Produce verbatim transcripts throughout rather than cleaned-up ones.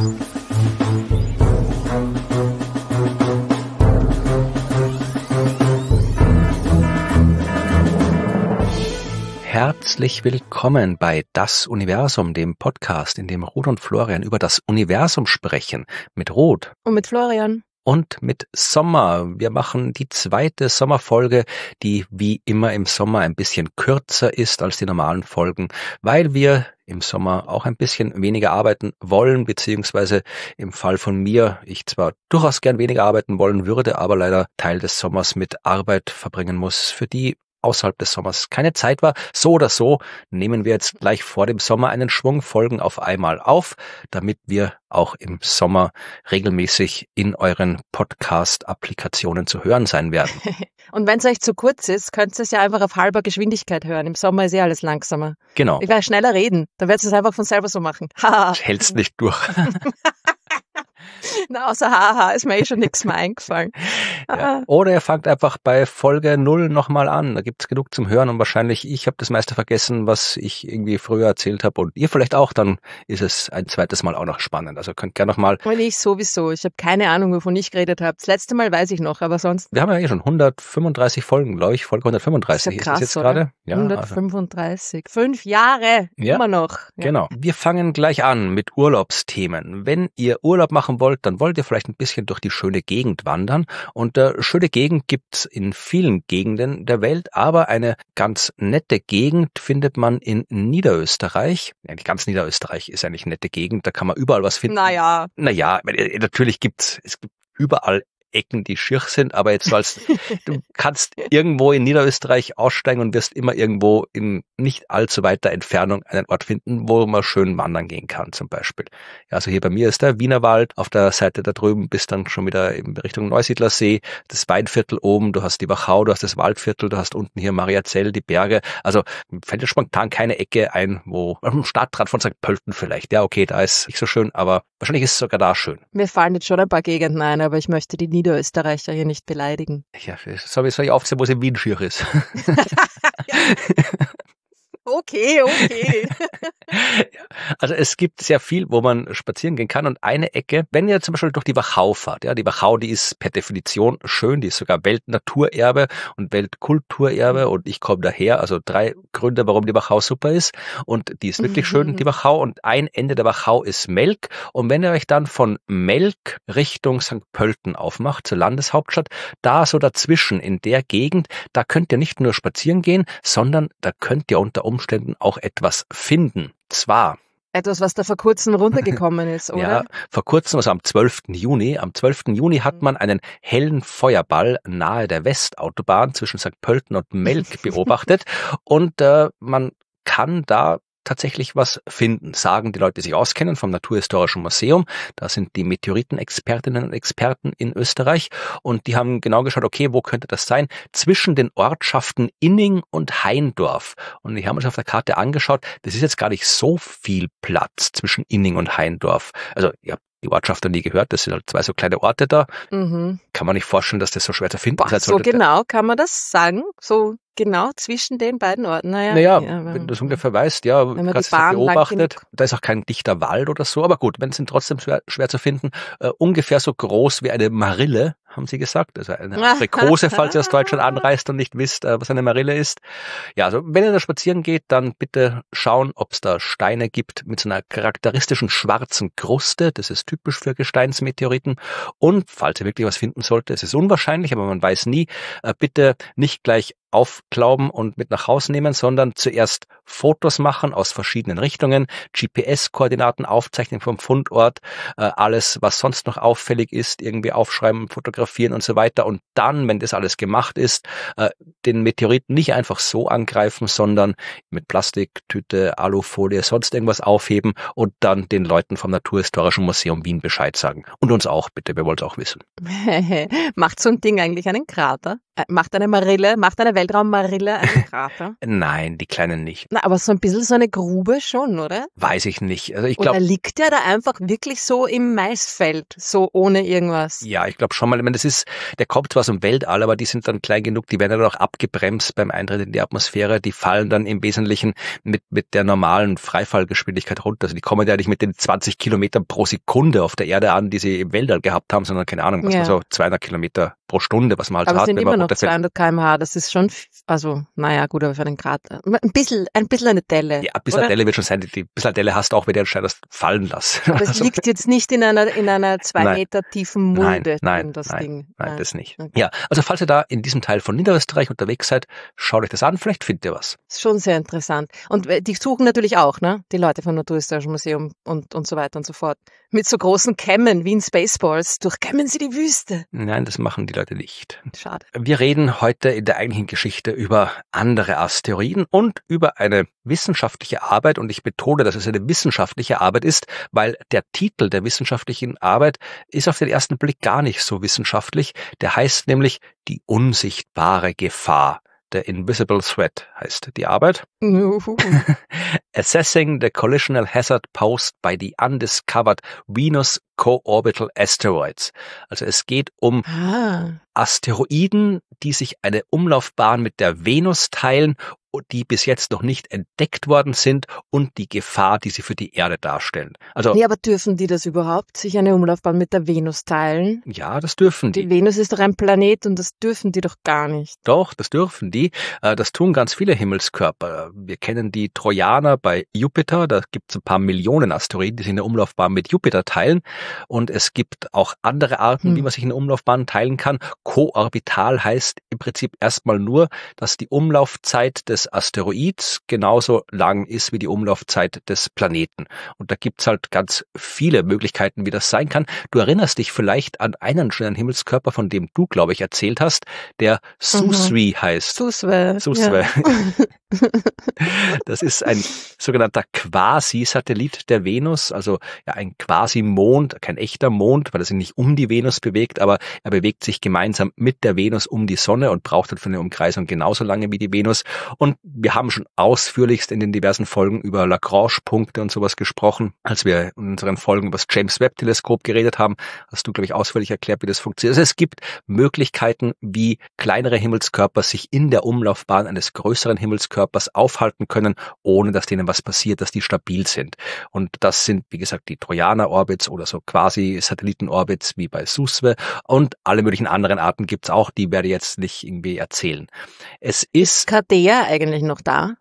Herzlich willkommen bei Das Universum, dem Podcast, in dem Ruth und Florian über das Universum sprechen. Mit Ruth. Und mit Florian. Und mit Sommer. Wir machen die zweite Sommerfolge, die wie immer im Sommer ein bisschen kürzer ist als die normalen Folgen, weil wir im Sommer auch ein bisschen weniger arbeiten wollen, beziehungsweise im Fall von mir, ich zwar durchaus gern weniger arbeiten wollen würde, aber leider Teil des Sommers mit Arbeit verbringen muss, für die außerhalb des Sommers keine Zeit war. So oder so nehmen wir jetzt gleich vor dem Sommer einen Schwung Folgen auf einmal auf, damit wir auch im Sommer regelmäßig in euren Podcast-Applikationen zu hören sein werden. Und wenn es euch zu kurz ist, könnt ihr es ja einfach auf halber Geschwindigkeit hören. Im Sommer ist ja alles langsamer. Genau. Ich werde schneller reden, dann werdet ihr es einfach von selber so machen. Hältst nicht durch. Na, außer haha, ist mir eh schon nichts mehr eingefallen. Ja. Oder ihr fangt einfach bei Folge null nochmal an. Da gibt's genug zum Hören und wahrscheinlich ich habe das meiste vergessen, was ich irgendwie früher erzählt habe und ihr vielleicht auch, dann ist es ein zweites Mal auch noch spannend. Also könnt gerne nochmal. Und ich sowieso. Ich habe keine Ahnung, wovon ich geredet habe. Das letzte Mal weiß ich noch, aber sonst. Wir haben ja eh schon hundertfünfunddreißig Folgen, glaube ich. Folge hundertfünfunddreißig ist, ja krass, ist es jetzt gerade. Ja, hundertfünfunddreißig. Also. Fünf Jahre. Ja, immer noch. Ja. Genau. Wir fangen gleich an mit Urlaubsthemen. Wenn ihr Urlaub machen wollt, dann wollt ihr vielleicht ein bisschen durch die schöne Gegend wandern. Und äh, schöne Gegend gibt's in vielen Gegenden der Welt, aber eine ganz nette Gegend findet man in Niederösterreich. Ja, nicht ganz Niederösterreich ist eigentlich eine nette Gegend, da kann man überall was finden. Naja. Naja, natürlich gibt's, es gibt überall Ecken, die schier sind, aber jetzt als du kannst irgendwo in Niederösterreich aussteigen und wirst immer irgendwo in nicht allzu weiter Entfernung einen Ort finden, wo man schön wandern gehen kann zum Beispiel. Ja, also hier bei mir ist der Wienerwald, auf der Seite da drüben bist dann schon wieder in Richtung Neusiedlersee, das Weinviertel oben, du hast die Wachau, du hast das Waldviertel, du hast unten hier Mariazell, die Berge, also fällt dir spontan keine Ecke ein, wo am Stadtrand von Sankt Pölten vielleicht, ja okay, da ist nicht so schön, aber wahrscheinlich ist es sogar da schön. Mir fallen jetzt schon ein paar Gegenden ein, aber ich möchte die Niederösterreicher hier nicht beleidigen. Ja, soll ich, soll ich aufzählen, wo es in Wien schier ist? Okay, okay. Also es gibt sehr viel, wo man spazieren gehen kann und eine Ecke, wenn ihr zum Beispiel durch die Wachau fahrt, ja, die Wachau, die ist per Definition schön, die ist sogar Weltnaturerbe und Weltkulturerbe und ich komme daher, also drei Gründe, warum die Wachau super ist und die ist wirklich schön, die Wachau und ein Ende der Wachau ist Melk und wenn ihr euch dann von Melk Richtung Sankt Pölten aufmacht, zur Landeshauptstadt, da so dazwischen in der Gegend, da könnt ihr nicht nur spazieren gehen, sondern da könnt ihr unter Umständen auch etwas finden. Zwar etwas, was da vor kurzem runtergekommen ist, oder? Ja, vor kurzem, also am zwölften Juni. Am zwölften Juni hat man einen hellen Feuerball nahe der Westautobahn zwischen Sankt Pölten und Melk beobachtet und äh, man kann da tatsächlich was finden, sagen die Leute, die sich auskennen vom Naturhistorischen Museum. Da sind die Meteoritenexpertinnen und Experten in Österreich und die haben genau geschaut, okay, wo könnte das sein? Zwischen den Ortschaften Inning und Haindorf. Und die haben uns auf der Karte angeschaut, das ist jetzt gar nicht so viel Platz zwischen Inning und Haindorf. Also, ihr habt die Ortschaft noch nie gehört, das sind halt zwei so kleine Orte da. Mhm. Kann man nicht vorstellen, dass das so schwer zu finden Boah, ist. So genau kann man das sagen, so genau zwischen den beiden Orten. Naja, naja ja, wenn du das ungefähr weißt, ja, wenn man die Bahn beobachtet, da ist auch kein dichter Wald oder so, aber gut, wenn es sind trotzdem schwer, schwer zu finden, äh, ungefähr so groß wie eine Marille, haben sie gesagt, also eine Aprikose, falls ihr aus Deutschland anreist und nicht wisst, äh, was eine Marille ist. Ja, also wenn ihr da spazieren geht, dann bitte schauen, ob es da Steine gibt mit so einer charakteristischen schwarzen Kruste, das ist typisch für Gesteinsmeteoriten und falls ihr wirklich was finden sollte, es ist unwahrscheinlich, aber man weiß nie, äh, bitte nicht gleich aufklauben und mit nach Hause nehmen, sondern zuerst Fotos machen aus verschiedenen Richtungen, G P S-Koordinaten aufzeichnen vom Fundort, äh, alles, was sonst noch auffällig ist, irgendwie aufschreiben, fotografieren und so weiter und dann, wenn das alles gemacht ist, äh, den Meteoriten nicht einfach so angreifen, sondern mit Plastiktüte, Alufolie, sonst irgendwas aufheben und dann den Leuten vom Naturhistorischen Museum Wien Bescheid sagen. Und uns auch, bitte, wir wollen es auch wissen. Macht so ein Ding eigentlich einen Krater? Äh, Macht eine Marille, macht eine Weltraummarille einen Krater? Nein, die kleinen nicht. Na, aber so ein bisschen so eine Grube schon, oder? Weiß ich nicht. Also ich Oder glaube, liegt der da einfach wirklich so im Maisfeld, so ohne irgendwas? ja, ich glaube schon mal. Ich meine, das ist, der kommt zwar aus dem Weltall, aber die sind dann klein genug, die werden dann auch abgebremst beim Eintritt in die Atmosphäre. Die fallen dann im Wesentlichen mit mit der normalen Freifallgeschwindigkeit runter. Also die kommen ja nicht mit den zwanzig Kilometern pro Sekunde auf der Erde an, die sie im Weltall gehabt haben, sondern keine Ahnung, was Ja. man so zweihundert Kilometer pro Stunde, was man halt Aber so es hat, sind wenn man immer noch runterfällt. zweihundert Kilometer pro Stunde, das ist schon, f- also, naja, gut, aber für einen Krater. Ein bisschen, ein bisschen eine Delle. Ja, ein bisschen oder? Delle wird schon sein. Die, die bisschen Delle hast du auch, wenn du den Stein das fallen lässt. Aber es Also, liegt jetzt nicht in einer, in einer zwei Nein. Meter tiefen Mulde Nein, nein, drin, das nein, Ding. nein, das nicht. Okay. Ja, also falls ihr da in diesem Teil von Niederösterreich unterwegs seid, schaut euch das an, vielleicht findet ihr was. Ist schon sehr interessant. Und äh, die suchen natürlich auch, ne? Die Leute vom Naturhistorischen Museum und, und so weiter und so fort. Mit so großen Kämmen wie in Spaceballs durchkämmen sie die Wüste. Nein, das machen die Leute nicht. Schade. Wir reden heute in der eigentlichen Geschichte über andere Asteroiden und über eine wissenschaftliche Arbeit, und ich betone, dass es eine wissenschaftliche Arbeit ist, weil der Titel der wissenschaftlichen Arbeit ist auf den ersten Blick gar nicht so wissenschaftlich. Der heißt nämlich Die unsichtbare Gefahr. The Invisible Threat heißt die Arbeit. Juhu. Assessing the Collisional Hazard Posed by the Undiscovered Venus Co-Orbital Asteroids. Also es geht um Ah. Asteroiden, die sich eine Umlaufbahn mit der Venus teilen, die bis jetzt noch nicht entdeckt worden sind, und die Gefahr, die sie für die Erde darstellen. Also Nee, aber dürfen die das überhaupt, sich eine Umlaufbahn mit der Venus teilen? ja, das dürfen die. Die Venus ist doch ein Planet und das dürfen die doch gar nicht. Doch, das dürfen die. Äh, Das tun ganz viele Himmelskörper. Wir kennen die Trojaner bei Jupiter. Da gibt es ein paar Millionen Asteroiden, die sich eine Umlaufbahn mit Jupiter teilen. Und es gibt auch andere Arten, Hm. wie man sich eine Umlaufbahn teilen kann. Koorbital heißt im Prinzip erstmal nur, dass die Umlaufzeit des Asteroids genauso lang ist wie die Umlaufzeit des Planeten. Und da gibt's halt ganz viele Möglichkeiten, wie das sein kann. Du erinnerst dich vielleicht an einen schönen Himmelskörper, von dem du, glaube ich, erzählt hast, der Susri heißt. Suswe. Suswe. Ja. Das ist ein sogenannter Quasi-Satellit der Venus, also ja ein Quasi-Mond, kein echter Mond, weil er sich nicht um die Venus bewegt, aber er bewegt sich gemeinsam mit der Venus um die Sonne und braucht halt für eine Umkreisung genauso lange wie die Venus. Und wir haben schon ausführlichst in den diversen Folgen über Lagrange-Punkte und sowas gesprochen. Als wir in unseren Folgen über das James-Webb-Teleskop geredet haben, hast du, glaube ich, ausführlich erklärt, wie das funktioniert. Also es gibt Möglichkeiten, wie kleinere Himmelskörper sich in der Umlaufbahn eines größeren Himmelskörpers aufhalten können, ohne dass denen was passiert, dass die stabil sind. Und das sind, wie gesagt, die Trojaner-Orbits oder so quasi Satelliten-Orbits wie bei Suswe, und alle möglichen anderen Arten gibt's auch, die werde ich jetzt nicht irgendwie erzählen. Es ist Kadea eigentlich noch da?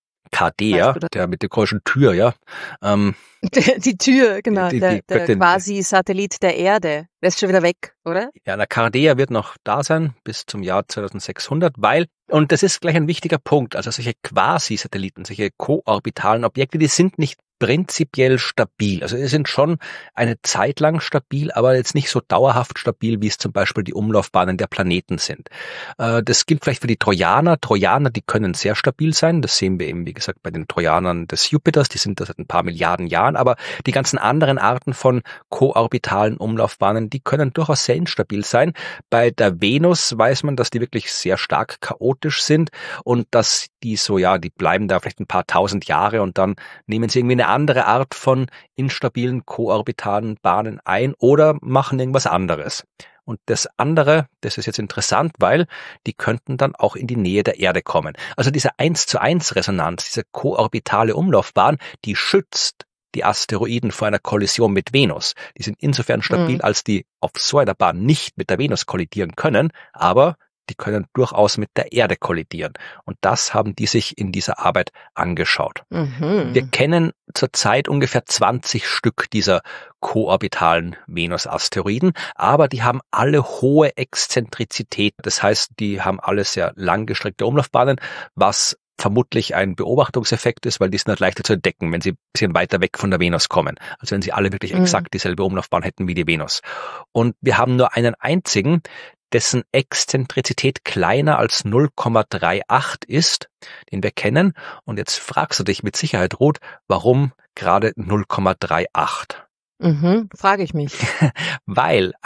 Kadea, Weißt du das? der mit der komischen Tür, ja. Ähm, Die Tür, genau, Die- die der, der Göttin. quasi Satellit der Erde. Der ist schon wieder weg, oder? ja, der Kadea wird noch da sein bis zum Jahr zweitausendsechshundert, weil, und das ist gleich ein wichtiger Punkt, also solche Quasi-Satelliten, solche koorbitalen Objekte, die sind nicht prinzipiell stabil. Also sie sind schon eine Zeit lang stabil, aber jetzt nicht so dauerhaft stabil, wie es zum Beispiel die Umlaufbahnen der Planeten sind. Äh, Das gilt vielleicht für die Trojaner. Trojaner, die können sehr stabil sein. Das sehen wir eben, wie gesagt, bei den Trojanern des Jupiters. Die sind das seit ein paar Milliarden Jahren. Aber die ganzen anderen Arten von koorbitalen Umlaufbahnen, die können durchaus sehr instabil sein. Bei der Venus weiß man, dass die wirklich sehr stark chaotisch sind und dass die so, ja, die bleiben da vielleicht ein paar tausend Jahre und dann nehmen sie irgendwie eine andere Art von instabilen koorbitalen Bahnen ein oder machen irgendwas anderes. Und das andere, das ist jetzt interessant, weil die könnten dann auch in die Nähe der Erde kommen. Also diese eins zu eins Resonanz, diese koorbitale Umlaufbahn, die schützt die Asteroiden vor einer Kollision mit Venus. Die sind insofern stabil, Mhm. als die auf so einer Bahn nicht mit der Venus kollidieren können, aber die können durchaus mit der Erde kollidieren. Und das haben die sich in dieser Arbeit angeschaut. Mhm. Wir kennen zurzeit ungefähr zwanzig Stück dieser koorbitalen Venus-Asteroiden, aber die haben alle hohe Exzentrizität. Das heißt, die haben alle sehr langgestreckte Umlaufbahnen, was vermutlich ein Beobachtungseffekt ist, weil die sind halt leichter zu entdecken, wenn sie ein bisschen weiter weg von der Venus kommen. Also wenn sie alle wirklich Mhm. exakt dieselbe Umlaufbahn hätten wie die Venus. Und wir haben nur einen einzigen, dessen Exzentrizität kleiner als null Komma achtunddreißig ist, den wir kennen. Und jetzt fragst du dich mit Sicherheit, Ruth, warum gerade null Komma achtunddreißig? Mhm. Frage ich mich. Weil ein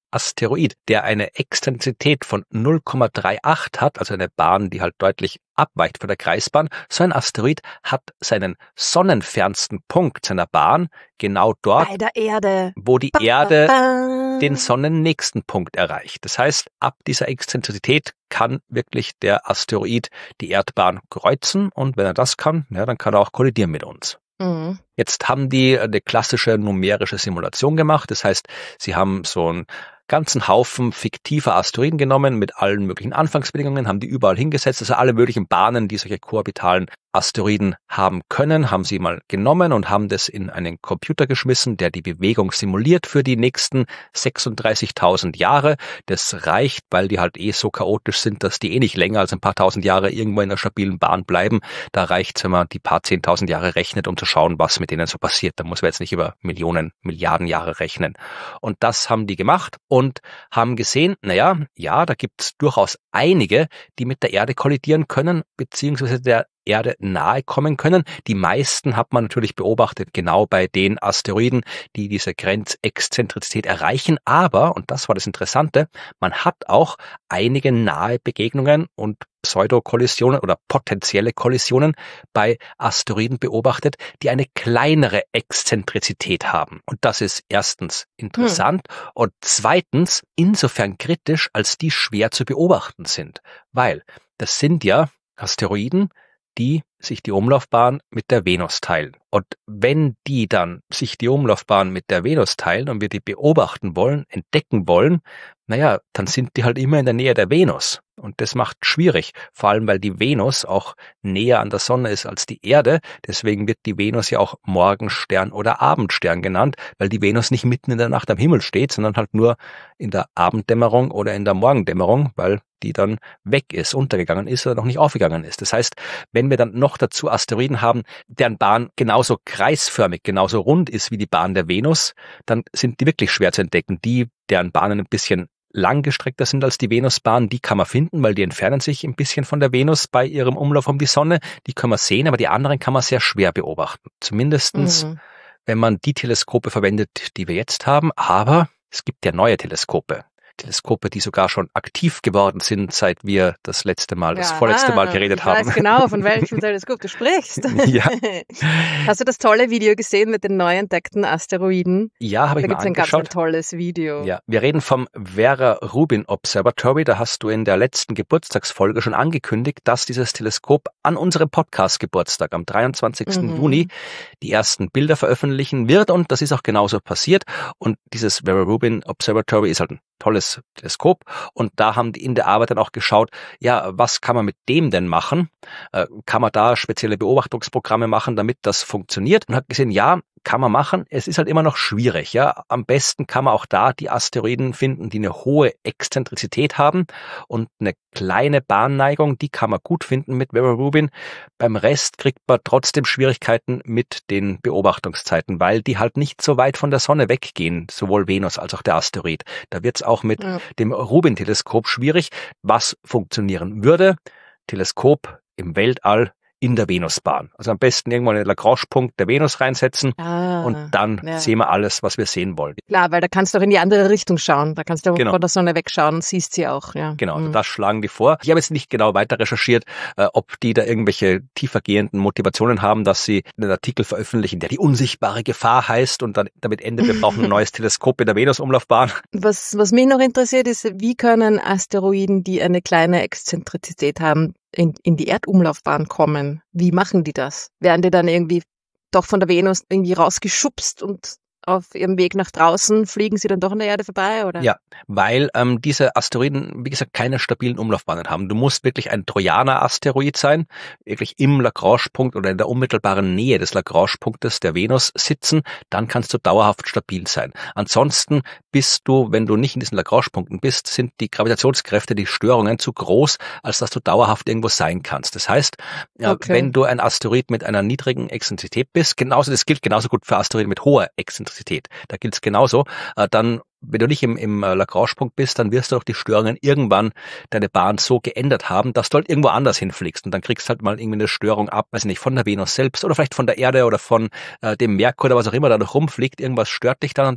Asteroid, der eine Exzentrizität von null Komma achtunddreißig hat, also eine Bahn, die halt deutlich abweicht von der Kreisbahn, so ein Asteroid hat seinen sonnenfernsten Punkt seiner Bahn genau dort, bei der Erde, wo die ba, Erde ba, ba. den sonnennächsten Punkt erreicht. Das heißt, ab dieser Exzentrizität kann wirklich der Asteroid die Erdbahn kreuzen und wenn er das kann, ja, dann kann er auch kollidieren mit uns. Mhm. Jetzt haben die eine klassische numerische Simulation gemacht. Das heißt, sie haben so einen ganzen Haufen fiktiver Asteroiden genommen mit allen möglichen Anfangsbedingungen, haben die überall hingesetzt. Also alle möglichen Bahnen, die solche koorbitalen Asteroiden haben können, haben sie mal genommen und haben das in einen Computer geschmissen, der die Bewegung simuliert für die nächsten sechsunddreißigtausend Jahre. Das reicht, weil die halt eh so chaotisch sind, dass die eh nicht länger als ein paar tausend Jahre irgendwo in einer stabilen Bahn bleiben. Da reicht's, wenn man die paar zehntausend Jahre rechnet, um zu schauen, was mit denen so passiert. Da muss man jetzt nicht über Millionen, Milliarden Jahre rechnen. Und das haben die gemacht und haben gesehen, naja, ja, da gibt's durchaus einige, die mit der Erde kollidieren können, beziehungsweise der Erde nahe kommen können. Die meisten hat man natürlich beobachtet, genau bei den Asteroiden, die diese Grenzexzentrizität erreichen. Aber, und das war das Interessante, man hat auch einige nahe Begegnungen und Pseudokollisionen oder potenzielle Kollisionen bei Asteroiden beobachtet, die eine kleinere Exzentrizität haben. Und das ist erstens interessant hm. und zweitens insofern kritisch, als die schwer zu beobachten sind. Weil das sind ja Asteroiden, die sich die Umlaufbahn mit der Venus teilen. Und wenn die dann sich die Umlaufbahn mit der Venus teilen und wir die beobachten wollen, entdecken wollen, naja, dann sind die halt immer in der Nähe der Venus. Und das macht schwierig, vor allem weil die Venus auch näher an der Sonne ist als die Erde. Deswegen wird die Venus ja auch Morgenstern oder Abendstern genannt, weil die Venus nicht mitten in der Nacht am Himmel steht, sondern halt nur in der Abenddämmerung oder in der Morgendämmerung, weil die dann weg ist, untergegangen ist oder noch nicht aufgegangen ist. Das heißt, wenn wir dann noch dazu Asteroiden haben, deren Bahn genauso kreisförmig, genauso rund ist wie die Bahn der Venus, dann sind die wirklich schwer zu entdecken. Die, deren Bahnen ein bisschen langgestreckter sind als die Venusbahn, die kann man finden, weil die entfernen sich ein bisschen von der Venus bei ihrem Umlauf um die Sonne. Die kann man sehen, aber die anderen kann man sehr schwer beobachten. Zumindestens, mhm. wenn man die Teleskope verwendet, die wir jetzt haben. Aber es gibt ja neue Teleskope. Teleskope, die sogar schon aktiv geworden sind, seit wir das letzte Mal, das ja, vorletzte Mal geredet ich haben. Ich weiß genau, von welchem Teleskop du sprichst. Ja. Hast du das tolle Video gesehen mit den neu entdeckten Asteroiden? Ja, habe ich da mal angeschaut. Da gibt es ein ganz tolles Video. Ja, wir reden vom Vera Rubin Observatory. Da hast du in der letzten Geburtstagsfolge schon angekündigt, dass dieses Teleskop an unserem Podcast-Geburtstag am dreiundzwanzigsten Mhm. Juni die ersten Bilder veröffentlichen wird. Und das ist auch genauso passiert. Und dieses Vera Rubin Observatory ist halt ein tolles Teleskop und da haben die in der Arbeit dann auch geschaut, ja, was kann man mit dem denn machen? Äh, kann man da spezielle Beobachtungsprogramme machen, damit das funktioniert? Und hat gesehen, ja, kann man machen. Es ist halt immer noch schwierig, ja. Am besten kann man auch da die Asteroiden finden, die eine hohe Exzentrizität haben und eine kleine Bahnneigung, die kann man gut finden mit Vera Rubin. Beim Rest kriegt man trotzdem Schwierigkeiten mit den Beobachtungszeiten, weil die halt nicht so weit von der Sonne weggehen, sowohl Venus als auch der Asteroid. Da wird es auch mit ja. dem Rubin-Teleskop schwierig. Was funktionieren würde? Teleskop im Weltall in der Venusbahn. Also am besten irgendwo einen Lagrange-Punkt der Venus reinsetzen ah, und dann ja. sehen wir alles, was wir sehen wollen. Klar, weil da kannst du auch in die andere Richtung schauen. Da kannst du genau. von der Sonne wegschauen und siehst sie auch. Ja. Genau, also mhm. das schlagen die vor. Ich habe jetzt nicht genau weiter recherchiert, äh, ob die da irgendwelche tiefergehenden Motivationen haben, dass sie einen Artikel veröffentlichen, der die unsichtbare Gefahr heißt und dann damit endet, wir brauchen ein neues Teleskop in der Venusumlaufbahn. Was, was mich noch interessiert ist, wie können Asteroiden, die eine kleine Exzentrizität haben, in, in die Erdumlaufbahn kommen? Wie machen die das? Werden die dann irgendwie doch von der Venus irgendwie rausgeschubst und auf ihrem Weg nach draußen fliegen sie dann doch an der Erde vorbei, oder? Ja, weil ähm, diese Asteroiden, wie gesagt, keine stabilen Umlaufbahnen haben. Du musst wirklich ein Trojaner-Asteroid sein, wirklich im Lagrange-Punkt oder in der unmittelbaren Nähe des Lagrange-Punktes der Venus sitzen, dann kannst du dauerhaft stabil sein. Ansonsten bist du, wenn du nicht in diesen Lagrange-Punkten bist, sind die Gravitationskräfte, die Störungen zu groß, als dass du dauerhaft irgendwo sein kannst. Das heißt, okay. wenn du ein Asteroid mit einer niedrigen Exzentrizität bist, genauso, das gilt genauso gut für Asteroiden mit hoher Exzentrizität, da gilt es genauso, dann, wenn du nicht im, im Lagrange-Punkt bist, dann wirst du auch die Störungen irgendwann deine Bahn so geändert haben, dass du halt irgendwo anders hinfliegst und dann kriegst du halt mal irgendwie eine Störung ab, weiß nicht, von der Venus selbst oder vielleicht von der Erde oder von äh, dem Merkur oder was auch immer da noch rumfliegt, irgendwas stört dich dann und dann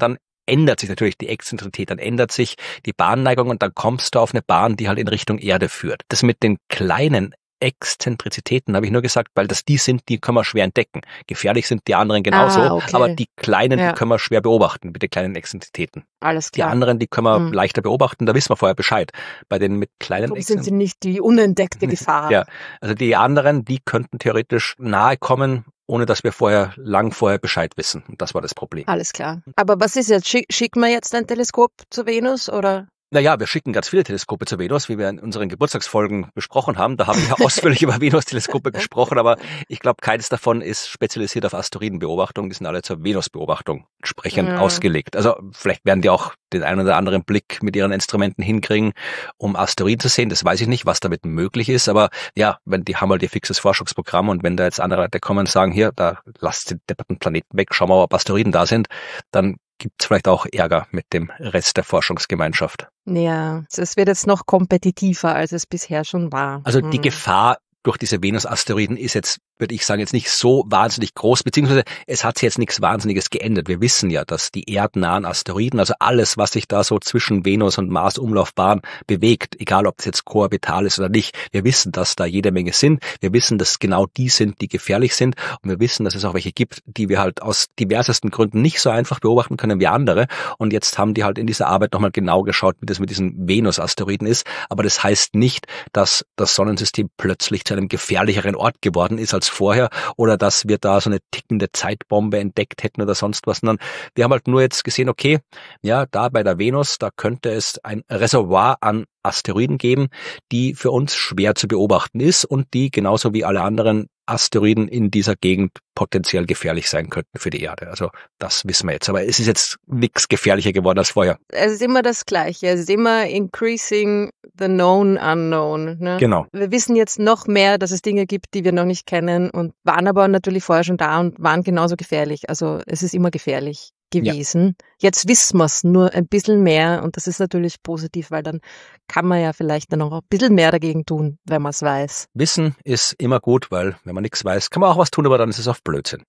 ändert sich natürlich die Exzentrizität, dann ändert sich die Bahnneigung und dann kommst du auf eine Bahn, die halt in Richtung Erde führt. Das mit den kleinen Exzentrizitäten habe ich nur gesagt, weil das die sind, die können wir schwer entdecken. Gefährlich sind die anderen genauso, Ah, okay. aber die kleinen, Ja. die können wir schwer beobachten mit den kleinen Exzentrizitäten. Alles Die klar. anderen, die können wir Mhm. leichter beobachten, da wissen wir vorher Bescheid. Bei den mit kleinen Darum sind sie Exzentrizitäten, nicht die unentdeckte Gefahr. ja, also die anderen, die könnten theoretisch nahe kommen, ohne dass wir vorher, lang vorher Bescheid wissen. Und das war das Problem. Alles klar. Aber was ist jetzt? Schick, schicken wir jetzt ein Teleskop zur Venus oder? Naja, wir schicken ganz viele Teleskope zur Venus, wie wir in unseren Geburtstagsfolgen besprochen haben. Da haben wir ja ausführlich über Venus-Teleskope gesprochen, aber ich glaube, keines davon ist spezialisiert auf Asteroidenbeobachtung. Die sind alle zur Venus-Beobachtung entsprechend Mhm. ausgelegt. Also vielleicht werden die auch den einen oder anderen Blick mit ihren Instrumenten hinkriegen, um Asteroiden zu sehen. Das weiß ich nicht, was damit möglich ist. Aber ja, wenn die haben halt ihr fixes Forschungsprogramm und wenn da jetzt andere Leute kommen und sagen, hier, da lasst den depperten Planeten weg, schauen wir mal, ob Asteroiden da sind, dann gibt es vielleicht auch Ärger mit dem Rest der Forschungsgemeinschaft. Ja, es wird jetzt noch kompetitiver, als es bisher schon war. Also die Mhm. Gefahr durch diese Venus-Asteroiden ist jetzt, würde ich sagen, jetzt nicht so wahnsinnig groß, beziehungsweise es hat sich jetzt nichts Wahnsinniges geändert. Wir wissen ja, dass die erdnahen Asteroiden, also alles, was sich da so zwischen Venus und Mars-Umlaufbahn bewegt, egal ob das jetzt koorbital ist oder nicht, wir wissen, dass da jede Menge sind. Wir wissen, dass genau die sind, die gefährlich sind. Und wir wissen, dass es auch welche gibt, die wir halt aus diversesten Gründen nicht so einfach beobachten können wie andere. Und jetzt haben die halt in dieser Arbeit nochmal genau geschaut, wie das mit diesen Venus-Asteroiden ist. Aber das heißt nicht, dass das Sonnensystem plötzlich zu einem gefährlicheren Ort geworden ist als vorher oder dass wir da so eine tickende Zeitbombe entdeckt hätten oder sonst was, sondern wir haben halt nur jetzt gesehen, okay, ja, da bei der Venus, da könnte es ein Reservoir an Asteroiden geben, die für uns schwer zu beobachten ist und die genauso wie alle anderen Asteroiden in dieser Gegend potenziell gefährlich sein könnten für die Erde. Also das wissen wir jetzt. Aber es ist jetzt nichts gefährlicher geworden als vorher. Es ist immer das Gleiche. Es ist immer increasing the known unknown. Ne? Genau. Wir wissen jetzt noch mehr, dass es Dinge gibt, die wir noch nicht kennen und waren aber natürlich vorher schon da und waren genauso gefährlich. Also es ist immer gefährlich gewesen. Ja. Jetzt wissen wir es nur ein bisschen mehr und das ist natürlich positiv, weil dann kann man ja vielleicht dann noch ein bisschen mehr dagegen tun, wenn man es weiß. Wissen ist immer gut, weil wenn man nichts weiß, kann man auch was tun, aber dann ist es oft Blödsinn.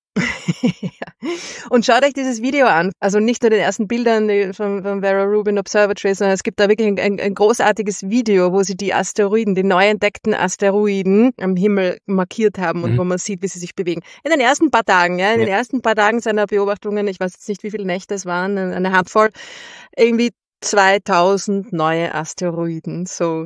Ja. Und schaut euch dieses Video an. Also nicht nur den ersten Bildern vom, vom Vera Rubin Observatory, sondern es gibt da wirklich ein, ein großartiges Video, wo sie die Asteroiden, die neu entdeckten Asteroiden am Himmel markiert haben und mhm. wo man sieht, wie sie sich bewegen. In den ersten paar Tagen, ja, in ja. den ersten paar Tagen seiner Beobachtungen, ich weiß jetzt nicht, wie viele Nächte es waren, eine Handvoll, irgendwie zweitausend neue Asteroiden, so.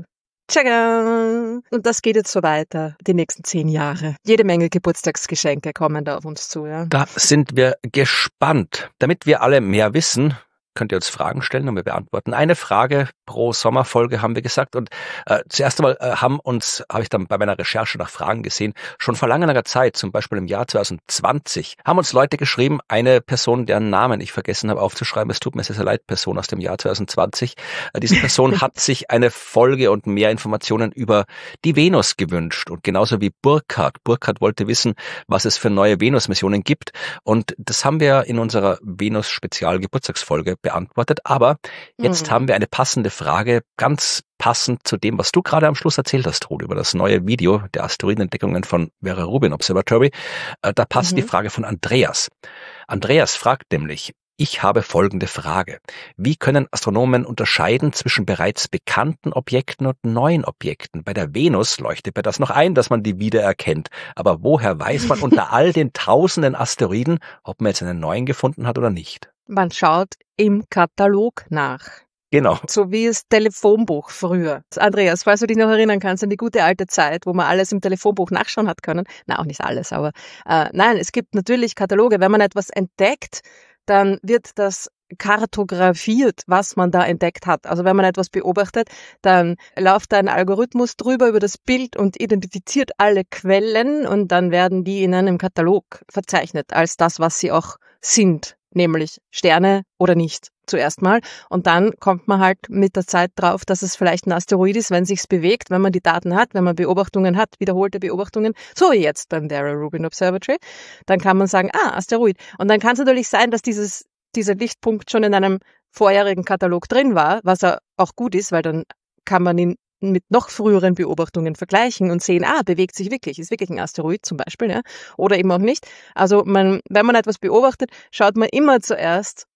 Tschakka! Und das geht jetzt so weiter, die nächsten zehn Jahre. Jede Menge Geburtstagsgeschenke kommen da auf uns zu, ja. Da sind wir gespannt. Damit wir alle mehr wissen, könnt ihr uns Fragen stellen und wir beantworten. Eine Frage pro Sommerfolge haben wir gesagt. Und äh, zuerst einmal äh, haben uns, habe ich dann bei meiner Recherche nach Fragen gesehen, schon vor langer, langer Zeit, zum Beispiel im Jahr zwanzig zwanzig, haben uns Leute geschrieben, eine Person, deren Namen ich vergessen habe aufzuschreiben, es tut mir sehr, sehr leid, Person aus dem Jahr zwanzig zwanzig. Äh, diese Person hat sich eine Folge und mehr Informationen über die Venus gewünscht. Und genauso wie Burkhard. Burkhard wollte wissen, was es für neue Venus-Missionen gibt. Und das haben wir in unserer Venus-Spezial-Geburtstagsfolge beantwortet, aber jetzt mhm. haben wir eine passende Frage, ganz passend zu dem, was du gerade am Schluss erzählt hast, Ruth, über das neue Video der Asteroidenentdeckungen von Vera Rubin Observatory. Da passt mhm. die Frage von Andreas. Andreas fragt nämlich, ich habe folgende Frage. Wie können Astronomen unterscheiden zwischen bereits bekannten Objekten und neuen Objekten? Bei der Venus leuchtet mir das noch ein, dass man die wiedererkennt. Aber woher weiß man unter all den tausenden Asteroiden, ob man jetzt einen neuen gefunden hat oder nicht? Man schaut im Katalog nach. Genau. So wie das Telefonbuch früher. Andreas, falls du dich noch erinnern kannst an die gute alte Zeit, wo man alles im Telefonbuch nachschauen hat können. Na, auch nicht alles, aber äh, nein, es gibt natürlich Kataloge. Wenn man etwas entdeckt, dann wird das kartografiert, was man da entdeckt hat. Also wenn man etwas beobachtet, dann läuft da ein Algorithmus drüber über das Bild und identifiziert alle Quellen und dann werden die in einem Katalog verzeichnet als das, was sie auch sind, nämlich Sterne oder nicht zuerst mal. Und dann kommt man halt mit der Zeit drauf, dass es vielleicht ein Asteroid ist, wenn sich's bewegt, wenn man die Daten hat, wenn man Beobachtungen hat, wiederholte Beobachtungen, so wie jetzt beim Vera Rubin Observatory, dann kann man sagen, ah, Asteroid. Und dann kann es natürlich sein, dass dieses dieser Lichtpunkt schon in einem vorherigen Katalog drin war, was auch gut ist, weil dann kann man ihn mit noch früheren Beobachtungen vergleichen und sehen, ah, bewegt sich wirklich, ist wirklich ein Asteroid zum Beispiel, ja, oder eben auch nicht. Also man, wenn man etwas beobachtet, schaut man immer zuerst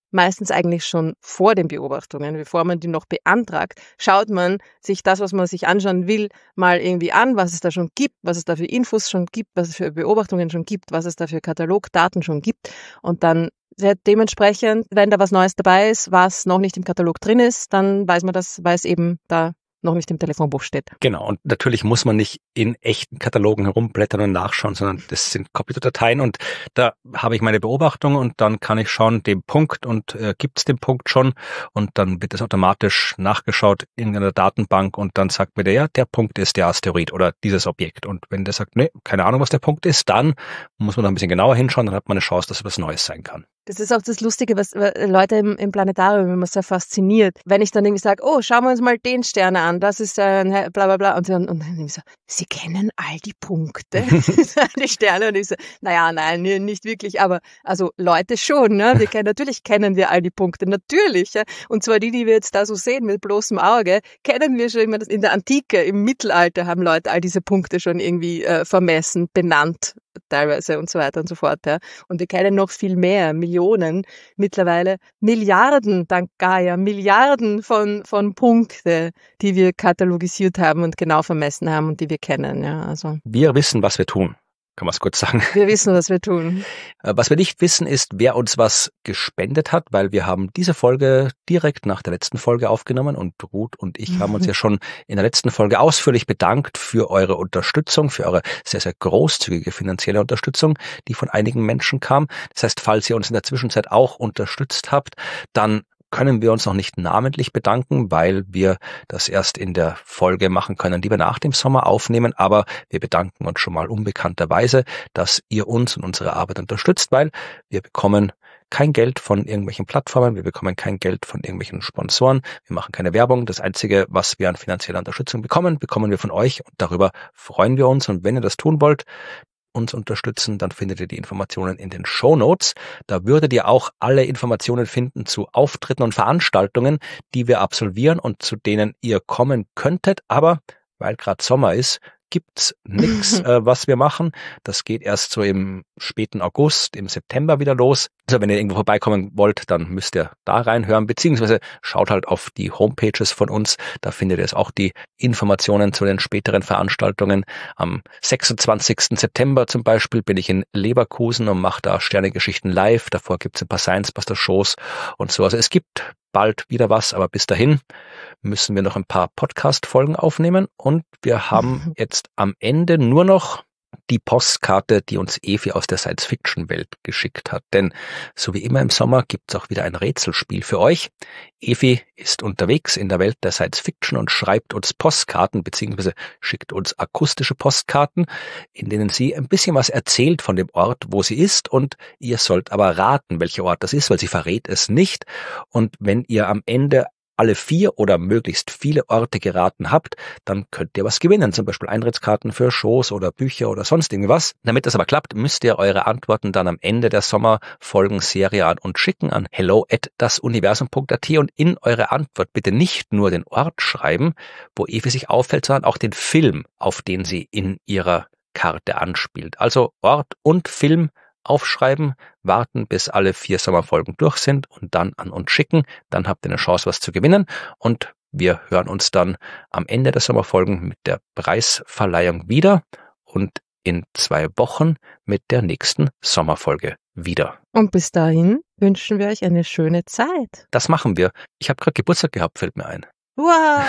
meistens eigentlich schon vor den Beobachtungen, bevor man die noch beantragt, schaut man sich das, was man sich anschauen will, mal irgendwie an, was es da schon gibt, was es da für Infos schon gibt, was es für Beobachtungen schon gibt, was es da für Katalogdaten schon gibt und dann dementsprechend, wenn da was Neues dabei ist, was noch nicht im Katalog drin ist, dann weiß man das, weil es eben da noch nicht im Telefonbuch steht. Genau, und natürlich muss man nicht in echten Katalogen herumblättern und nachschauen, sondern das sind Computerdateien und da habe ich meine Beobachtungen und dann kann ich schauen, den Punkt und äh, gibt es den Punkt schon und dann wird das automatisch nachgeschaut in einer Datenbank und dann sagt mir der, ja, der Punkt ist der Asteroid oder dieses Objekt und wenn der sagt, nee, keine Ahnung, was der Punkt ist, dann muss man da ein bisschen genauer hinschauen, dann hat man eine Chance, dass es was Neues sein kann. Das ist auch das Lustige, was Leute im, im Planetarium immer sehr fasziniert. Wenn ich dann irgendwie sage, oh, schauen wir uns mal den Stern an, das ist ein bla bla bla. Und dann, und dann so, sie kennen all die Punkte, die Sterne. Und ich so, naja, nein, nicht wirklich, aber also Leute schon, ne? Wir kennen, natürlich kennen wir all die Punkte, natürlich. Ja? Und zwar die, die wir jetzt da so sehen mit bloßem Auge, kennen wir schon immer. In der Antike, im Mittelalter haben Leute all diese Punkte schon irgendwie äh, vermessen, benannt teilweise und so weiter und so fort. Ja. Und wir kennen noch viel mehr, Millionen, mittlerweile Milliarden, dank Gaia, Milliarden von von Punkte, die wir katalogisiert haben und genau vermessen haben und die wir kennen. Ja, also wir wissen, was wir tun. Kann man es kurz sagen. Wir wissen, was wir tun. Was wir nicht wissen, ist, wer uns was gespendet hat, weil wir haben diese Folge direkt nach der letzten Folge aufgenommen und Ruth und ich haben uns ja schon in der letzten Folge ausführlich bedankt für eure Unterstützung, für eure sehr, sehr großzügige finanzielle Unterstützung, die von einigen Menschen kam. Das heißt, falls ihr uns in der Zwischenzeit auch unterstützt habt, dann können wir uns noch nicht namentlich bedanken, weil wir das erst in der Folge machen können, die wir nach dem Sommer aufnehmen. Aber wir bedanken uns schon mal unbekannterweise, dass ihr uns und unsere Arbeit unterstützt, weil wir bekommen kein Geld von irgendwelchen Plattformen, wir bekommen kein Geld von irgendwelchen Sponsoren, wir machen keine Werbung. Das Einzige, was wir an finanzieller Unterstützung bekommen, bekommen wir von euch und darüber freuen wir uns. Und wenn ihr das tun wollt, uns unterstützen, dann findet ihr die Informationen in den Shownotes. Da würdet ihr auch alle Informationen finden zu Auftritten und Veranstaltungen, die wir absolvieren und zu denen ihr kommen könntet. Aber weil gerade Sommer ist, gibt's nichts, äh, was wir machen. Das geht erst so im späten August, im September wieder los. Also wenn ihr irgendwo vorbeikommen wollt, dann müsst ihr da reinhören, beziehungsweise schaut halt auf die Homepages von uns. Da findet ihr jetzt auch die Informationen zu den späteren Veranstaltungen. Am sechsundzwanzigsten September zum Beispiel bin ich in Leverkusen und mache da Sternegeschichten live. Davor gibt's ein paar Science-Buster-Shows und so. Also es gibt bald wieder was, aber bis dahin müssen wir noch ein paar Podcast-Folgen aufnehmen und wir haben jetzt am Ende nur noch die Postkarte, die uns Evi aus der Science-Fiction-Welt geschickt hat. Denn so wie immer im Sommer gibt es auch wieder ein Rätselspiel für euch. Evi ist unterwegs in der Welt der Science-Fiction und schreibt uns Postkarten beziehungsweise schickt uns akustische Postkarten, in denen sie ein bisschen was erzählt von dem Ort, wo sie ist und ihr sollt aber raten, welcher Ort das ist, weil sie verrät es nicht. Und wenn ihr am Ende alle vier oder möglichst viele Orte geraten habt, dann könnt ihr was gewinnen, zum Beispiel Eintrittskarten für Shows oder Bücher oder sonst irgendwas. Damit das aber klappt, müsst ihr eure Antworten dann am Ende der Sommerfolgenserie an uns schicken an hello at dasuniversum punkt at und in eure Antwort bitte nicht nur den Ort schreiben, wo Evi sich auffällt, sondern auch den Film, auf den sie in ihrer Karte anspielt. Also Ort und Film aufschreiben, warten, bis alle vier Sommerfolgen durch sind und dann an uns schicken. Dann habt ihr eine Chance, was zu gewinnen. Und wir hören uns dann am Ende der Sommerfolgen mit der Preisverleihung wieder und in zwei Wochen mit der nächsten Sommerfolge wieder. Und bis dahin wünschen wir euch eine schöne Zeit. Das machen wir. Ich habe gerade Geburtstag gehabt, fällt mir ein. Wow!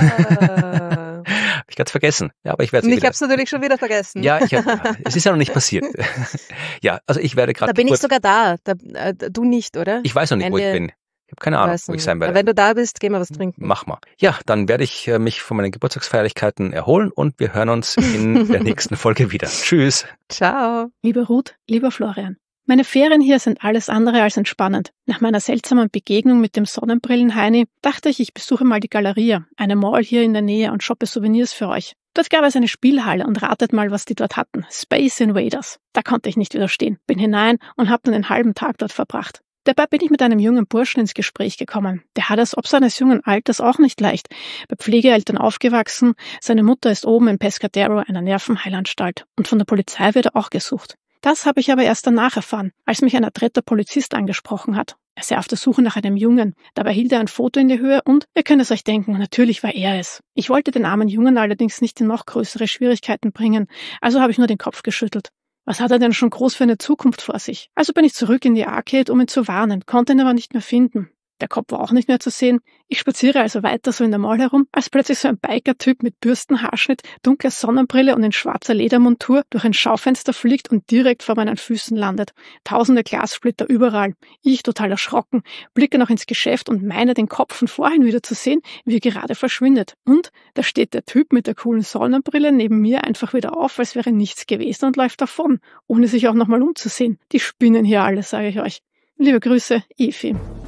Hab ich ganz vergessen. Ja, aber ich werde es Ich habe es natürlich schon wieder vergessen. Ja, ich hab, ja, es ist ja noch nicht passiert. Ja, also ich werde gerade. Da bin ich sogar da. da äh, du nicht, oder? Ich weiß noch nicht, Wenn wo ich wir, bin. Ich habe keine Ahnung, wo ich sein werde. Wenn du da bist, gehen wir was trinken. Mach mal. Ja, dann werde ich äh, mich von meinen Geburtstagsfeierlichkeiten erholen und wir hören uns in der nächsten Folge wieder. Tschüss. Ciao. Liebe Ruth, lieber Florian. Meine Ferien hier sind alles andere als entspannend. Nach meiner seltsamen Begegnung mit dem Sonnenbrillenheini dachte ich, ich besuche mal die Galeria, eine Mall hier in der Nähe und shoppe Souvenirs für euch. Dort gab es eine Spielhalle und ratet mal, was die dort hatten. Space Invaders. Da konnte ich nicht widerstehen. Bin hinein und habe dann einen halben Tag dort verbracht. Dabei bin ich mit einem jungen Burschen ins Gespräch gekommen. Der hat es ob seines jungen Alters auch nicht leicht. Bei Pflegeeltern aufgewachsen, seine Mutter ist oben in Pescadero, einer Nervenheilanstalt. Und von der Polizei wird er auch gesucht. Das habe ich aber erst danach erfahren, als mich ein adretter Polizist angesprochen hat. Er sei auf der Suche nach einem Jungen. Dabei hielt er ein Foto in die Höhe und, ihr könnt es euch denken, natürlich war er es. Ich wollte den armen Jungen allerdings nicht in noch größere Schwierigkeiten bringen, also habe ich nur den Kopf geschüttelt. Was hat er denn schon groß für eine Zukunft vor sich? Also bin ich zurück in die Arcade, um ihn zu warnen, konnte ihn aber nicht mehr finden. Der Kopf war auch nicht mehr zu sehen. Ich spaziere also weiter so in der Mall herum, als plötzlich so ein Biker-Typ mit Bürstenhaarschnitt, dunkler Sonnenbrille und in schwarzer Ledermontur durch ein Schaufenster fliegt und direkt vor meinen Füßen landet. Tausende Glassplitter überall. Ich total erschrocken, blicke noch ins Geschäft und meine, den Kopf von vorhin wieder zu sehen, wie er gerade verschwindet. Und da steht der Typ mit der coolen Sonnenbrille neben mir einfach wieder auf, als wäre nichts gewesen und läuft davon, ohne sich auch nochmal umzusehen. Die spinnen hier alle, sage ich euch. Liebe Grüße, Evi.